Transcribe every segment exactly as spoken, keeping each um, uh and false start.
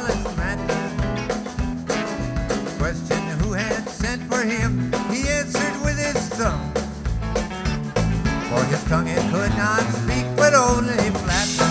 smallest matter. Question who had sent for him, he answered with his thumb. For his tongue it could not speak, but only flatter.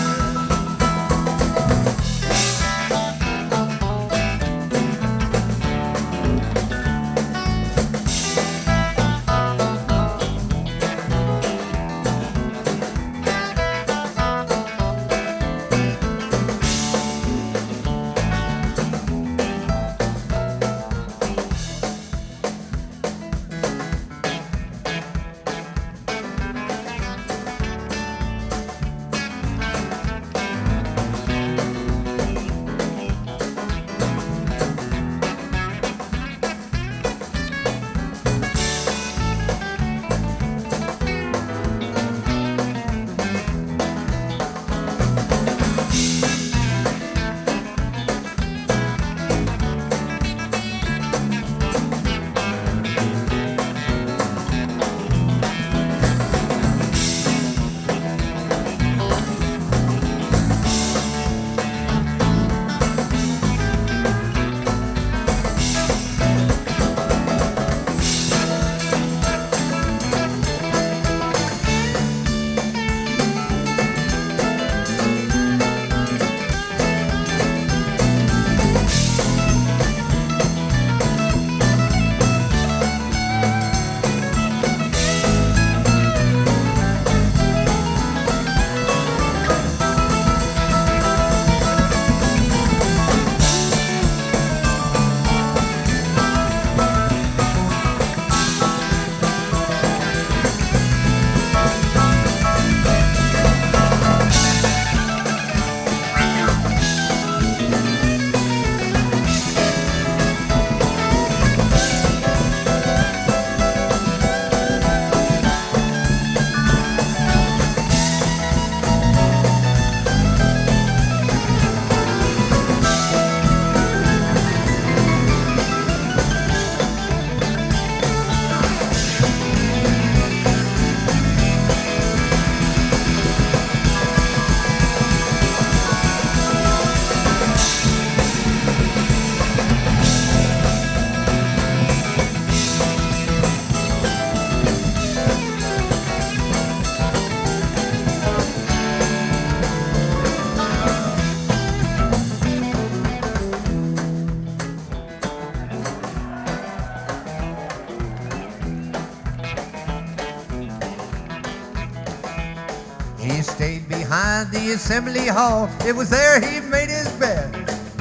He stayed behind the assembly hall. It was there he made his bed.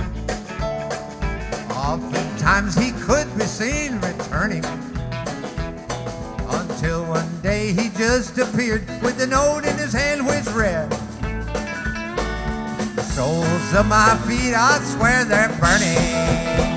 Oftentimes he could be seen returning, until one day he just appeared with a note in his hand which read, "The soles of my feet, I swear they're burning."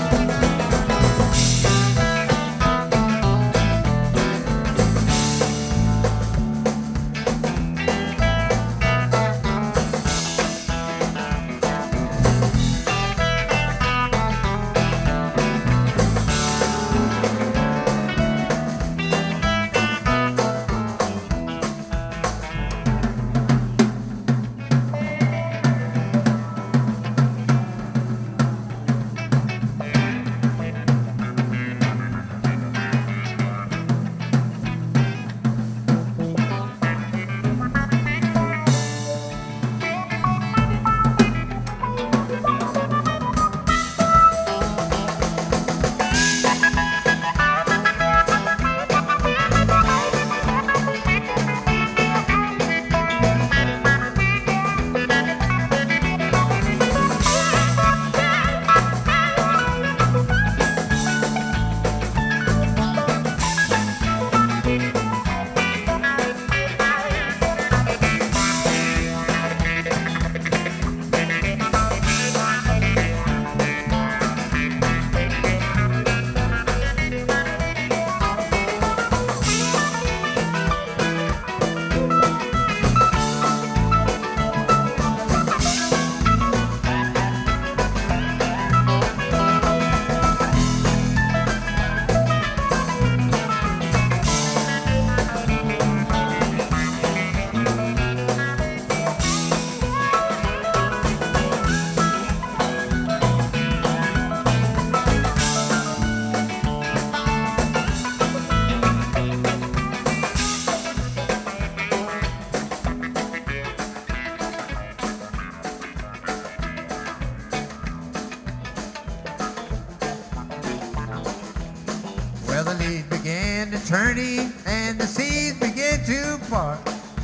Well, the leaves began to turning and the seas began to part.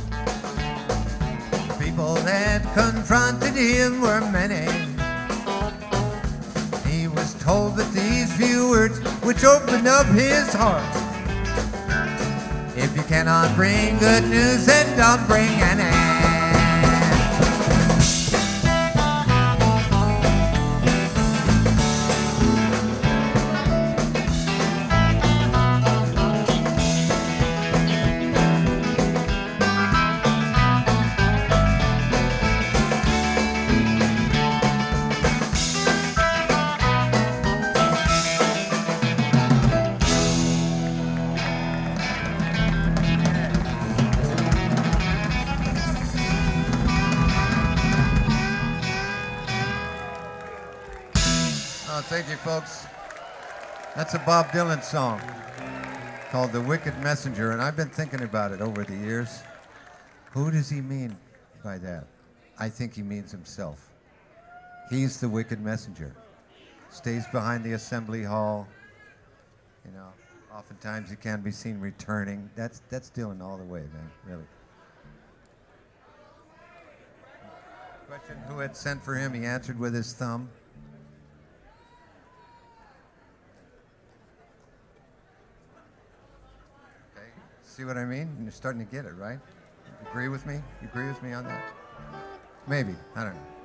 People that confronted him were many. He was told that these few words which opened up his heart. If you cannot bring good news, then don't bring any. Thank you, folks. That's a Bob Dylan song called The Wicked Messenger, and I've been thinking about it over the years. Who does he mean by that? I think he means himself. He's the wicked messenger. Stays behind the assembly hall. You know, oftentimes he can be seen returning. That's, that's Dylan all the way, man, really. Question, who had sent for him? He answered with his thumb. See what I mean? You're starting to get it, right? You agree with me? You agree with me on that? Maybe. I don't know.